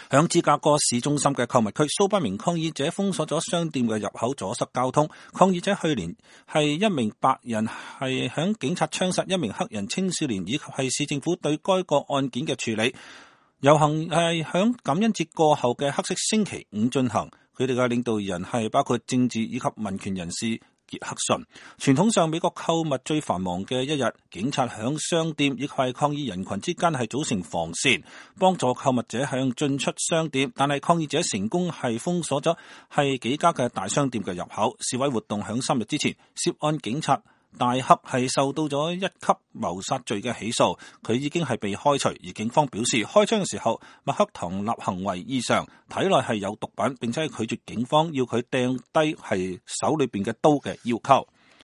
響芝加哥市中心嘅購物區，數百名抗議者封鎖咗商店嘅入口，阻塞交通。抗議者去年係一名白人係響警察槍殺一名黑人青少年，以及係市政府對該個案件嘅處理。遊行係響感恩節過後嘅黑色星期五進行，佢哋嘅領導人係包括政治以及民權人士傑克遜。傳統上美國購物最繁忙嘅一日，警察響商店以及係抗議人群之間係組成防線，幫助購物者向進出商店。但係抗議者成功係封鎖咗係幾家嘅大商店嘅入口。示威活動響3日之前，涉案警察大黑係受到咗1級謀殺罪嘅起訴，佢已經係被開除。而警方表示，開槍嘅時候，麥克唐納行為異常，體內係有毒品，並且係拒絕警方要佢掟低係手裏邊嘅刀嘅要求。